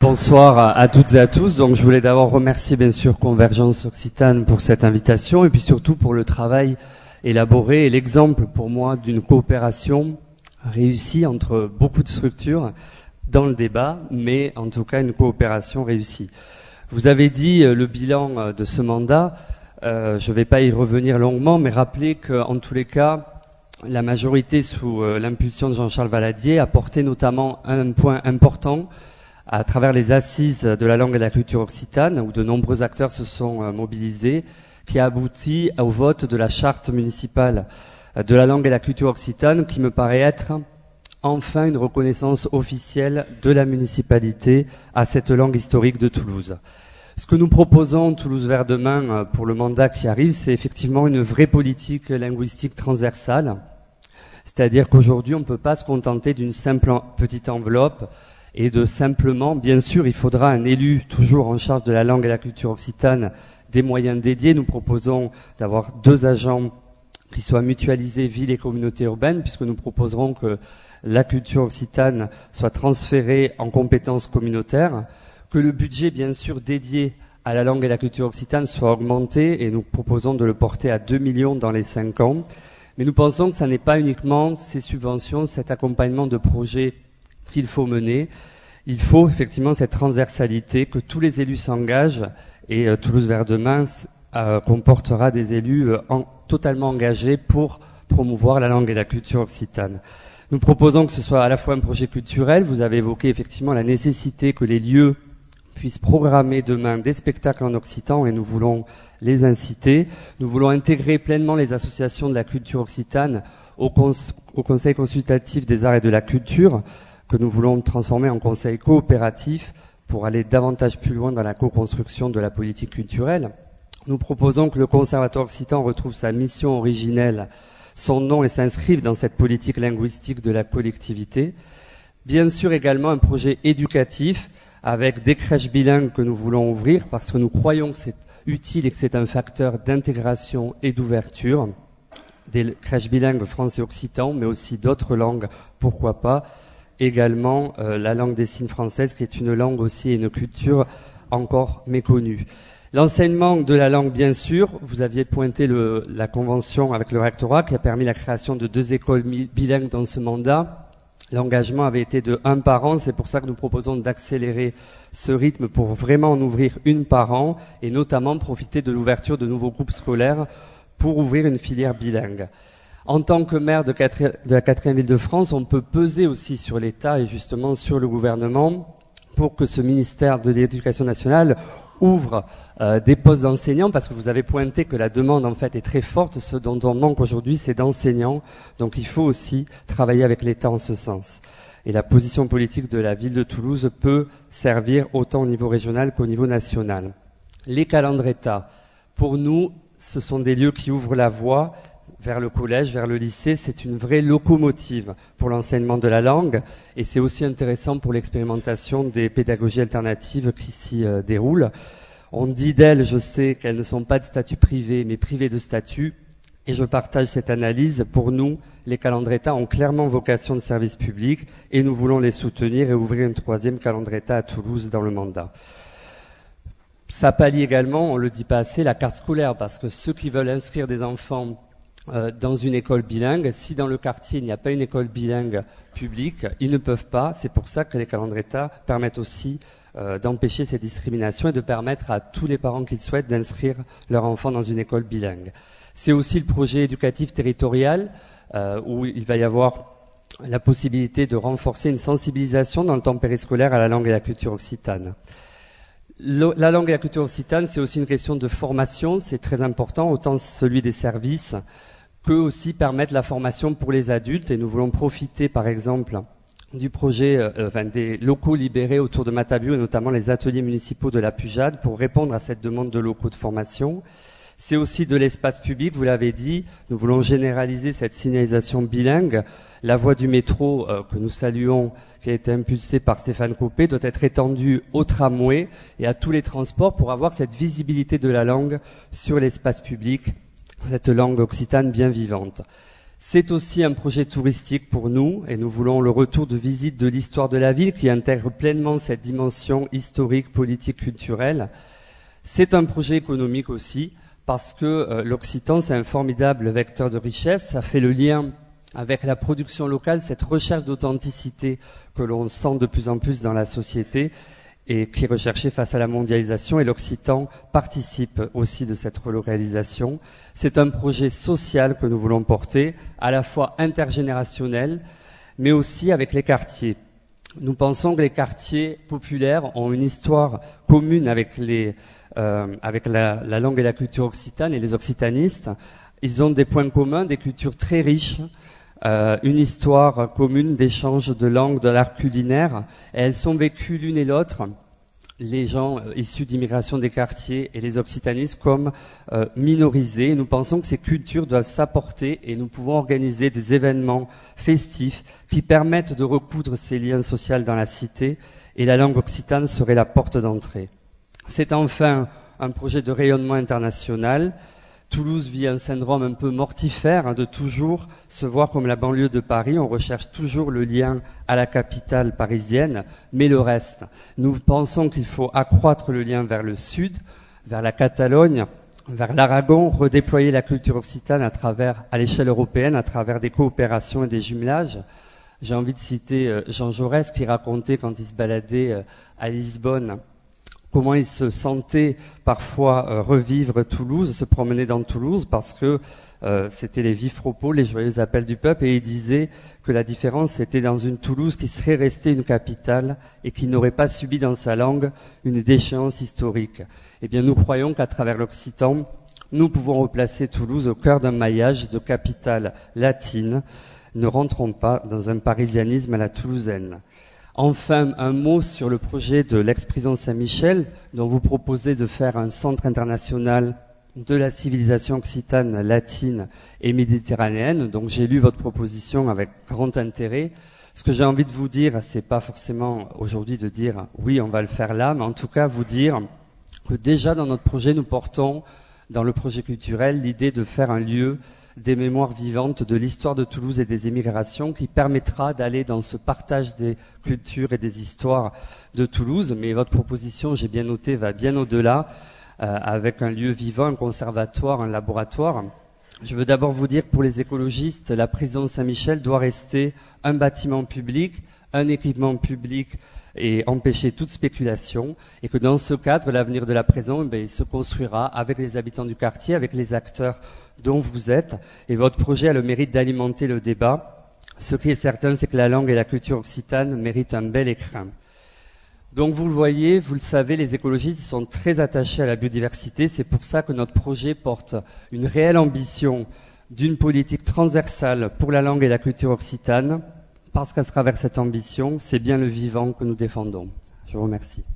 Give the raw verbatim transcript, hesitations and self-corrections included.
Bonsoir à, à toutes et à tous. Donc, je voulais d'abord remercier bien sûr Convergence Occitane pour cette invitation et puis surtout pour le travail élaboré et l'exemple pour moi d'une coopération réussie entre beaucoup de structures dans le débat, mais en tout cas une coopération réussie. Vous avez dit euh, le bilan euh, de ce mandat. Euh, je ne vais pas y revenir longuement, mais rappeler qu'en tous les cas, la majorité sous euh, l'impulsion de Jean-Charles Valadier a porté notamment un point important à travers les assises de la langue et de la culture occitane, où de nombreux acteurs se sont euh, mobilisés, qui a abouti au vote de la charte municipale euh, de la langue et de la culture occitane, qui me paraît être enfin une reconnaissance officielle de la municipalité à cette langue historique de Toulouse. Ce que nous proposons, Toulouse Vert demain, euh, pour le mandat qui arrive, c'est effectivement une vraie politique linguistique transversale. C'est-à-dire qu'aujourd'hui, on ne peut pas se contenter d'une simple en- petite enveloppe et de simplement, bien sûr, il faudra un élu toujours en charge de la langue et la culture occitane, des moyens dédiés. Nous proposons d'avoir deux agents qui soient mutualisés ville et communauté urbaine, puisque nous proposerons que la culture occitane soit transférée en compétences communautaires, que le budget, bien sûr, dédié à la langue et la culture occitane soit augmenté, et nous proposons de le porter à deux millions dans les cinq ans. Mais nous pensons que ce n'est pas uniquement ces subventions, cet accompagnement de projets qu'il faut mener. Il faut effectivement cette transversalité, que tous les élus s'engagent, et euh, Toulouse Vert demain euh, comportera des élus euh, en, totalement engagés pour promouvoir la langue et la culture occitane. Nous proposons que ce soit à la fois un projet culturel. Vous avez évoqué effectivement la nécessité que les lieux puissent programmer demain des spectacles en occitan, et nous voulons les inciter. Nous voulons intégrer pleinement les associations de la culture occitane au, cons au Conseil consultatif des arts et de la culture, que nous voulons transformer en conseil coopératif pour aller davantage plus loin dans la co-construction de la politique culturelle. Nous proposons que le Conservatoire occitan retrouve sa mission originelle, son nom, et s'inscrive dans cette politique linguistique de la collectivité. Bien sûr également un projet éducatif avec des crèches bilingues que nous voulons ouvrir, parce que nous croyons que c'est utile et que c'est un facteur d'intégration et d'ouverture. Des crèches bilingues français-occitan, mais aussi d'autres langues, pourquoi pas. Également euh, la langue des signes française, qui est une langue aussi et une culture encore méconnue. L'enseignement de la langue, bien sûr, vous aviez pointé le, la convention avec le rectorat qui a permis la création de deux écoles bilingues dans ce mandat. L'engagement avait été de un par an, c'est pour ça que nous proposons d'accélérer ce rythme pour vraiment en ouvrir une par an, et notamment profiter de l'ouverture de nouveaux groupes scolaires pour ouvrir une filière bilingue. En tant que maire de, quatre, de la quatrième ville de France, on peut peser aussi sur l'État et justement sur le gouvernement pour que ce ministère de l'Éducation nationale ouvre euh, des postes d'enseignants, parce que vous avez pointé que la demande en fait est très forte. Ce dont on manque aujourd'hui, c'est d'enseignants. Donc il faut aussi travailler avec l'État en ce sens. Et la position politique de la ville de Toulouse peut servir autant au niveau régional qu'au niveau national. Les calendretas, pour nous, ce sont des lieux qui ouvrent la voie vers le collège, vers le lycée. C'est une vraie locomotive pour l'enseignement de la langue, et c'est aussi intéressant pour l'expérimentation des pédagogies alternatives qui s'y euh, déroulent. On dit d'elles, je sais qu'elles ne sont pas de statut privé, mais privées de statut, et je partage cette analyse. Pour nous, les calendretas ont clairement vocation de service public, et nous voulons les soutenir et ouvrir une troisième calendreta à Toulouse dans le mandat. Ça pallie également, on ne le dit pas assez, la carte scolaire, parce que ceux qui veulent inscrire des enfants Euh, dans une école bilingue, si dans le quartier il n'y a pas une école bilingue publique, ils ne peuvent pas. C'est pour ça que les calendretas permettent aussi euh, d'empêcher ces discriminations et de permettre à tous les parents qui le souhaitent d'inscrire leur enfant dans une école bilingue. C'est aussi le projet éducatif territorial euh, où il va y avoir la possibilité de renforcer une sensibilisation dans le temps périscolaire à la langue et la culture occitane. Le, la langue et la culture occitane, c'est aussi une question de formation, c'est très important, autant celui des services que aussi permettre la formation pour les adultes. Et nous voulons profiter, par exemple, du projet euh, enfin, des locaux libérés autour de Matabiau, et notamment les ateliers municipaux de la Pujade, pour répondre à cette demande de locaux de formation. C'est aussi de l'espace public, vous l'avez dit, nous voulons généraliser cette signalisation bilingue. La voie du métro, euh, que nous saluons, qui a été impulsée par Stéphane Copé, doit être étendue au tramway et à tous les transports pour avoir cette visibilité de la langue sur l'espace public, cette langue occitane bien vivante. C'est aussi un projet touristique pour nous et nous voulons le retour de visite de l'histoire de la ville qui intègre pleinement cette dimension historique, politique, culturelle. C'est un projet économique aussi parce que euh, l'Occitan, c'est un formidable vecteur de richesse. Ça fait le lien avec la production locale, cette recherche d'authenticité que l'on sent de plus en plus dans la société et qui est recherchée face à la mondialisation. Et l'Occitan participe aussi de cette relocalisation. C'est un projet social que nous voulons porter, à la fois intergénérationnel, mais aussi avec les quartiers. Nous pensons que les quartiers populaires ont une histoire commune avec, les, euh, avec la, la langue et la culture occitane et les occitanistes. Ils ont des points communs, des cultures très riches, euh, une histoire commune d'échange de langues, de l'art culinaire. Et elles sont vécues l'une et l'autre, les gens euh, issus d'immigration des quartiers et les occitanistes, comme euh, minorisés. Nous pensons que ces cultures doivent s'apporter et nous pouvons organiser des événements festifs qui permettent de recoudre ces liens sociaux dans la cité, et la langue occitane serait la porte d'entrée. C'est enfin un projet de rayonnement international. Toulouse vit un syndrome un peu mortifère hein, de toujours se voir comme la banlieue de Paris. On recherche toujours le lien à la capitale parisienne, mais le reste. Nous pensons qu'il faut accroître le lien vers le sud, vers la Catalogne, vers l'Aragon, redéployer la culture occitane à travers, à l'échelle européenne, à travers des coopérations et des jumelages. J'ai envie de citer Jean Jaurès qui racontait quand il se baladait à Lisbonne comment il se sentait parfois euh, revivre Toulouse, se promener dans Toulouse, parce que euh, c'était les vifs propos, les joyeux appels du peuple, et il disait que la différence était dans une Toulouse qui serait restée une capitale et qui n'aurait pas subi dans sa langue une déchéance historique. Eh bien, nous croyons qu'à travers l'Occitan, nous pouvons replacer Toulouse au cœur d'un maillage de capitale latine. Ne rentrons pas dans un parisianisme à la toulousaine. Enfin, un mot sur le projet de l'ex-prison Saint-Michel, dont vous proposez de faire un centre international de la civilisation occitane, latine et méditerranéenne. Donc j'ai lu votre proposition avec grand intérêt. Ce que j'ai envie de vous dire, c'est pas forcément aujourd'hui de dire oui, on va le faire là, mais en tout cas vous dire que déjà dans notre projet, nous portons dans le projet culturel l'idée de faire un lieu des mémoires vivantes de l'histoire de Toulouse et des émigrations qui permettra d'aller dans ce partage des cultures et des histoires de Toulouse. Mais votre proposition, j'ai bien noté, va bien au-delà, euh, avec un lieu vivant, un conservatoire, un laboratoire. Je veux d'abord vous dire que pour les écologistes, la prison Saint-Michel doit rester un bâtiment public, un équipement public et empêcher toute spéculation, et que dans ce cadre, l'avenir de la prison, eh bien, il se construira avec les habitants du quartier, avec les acteurs dont vous êtes, et votre projet a le mérite d'alimenter le débat. Ce qui est certain, c'est que la langue et la culture occitane méritent un bel écrin. Donc vous le voyez, vous le savez, les écologistes sont très attachés à la biodiversité. C'est pour ça que notre projet porte une réelle ambition d'une politique transversale pour la langue et la culture occitane, parce qu'à travers cette ambition, c'est bien le vivant que nous défendons. Je vous remercie.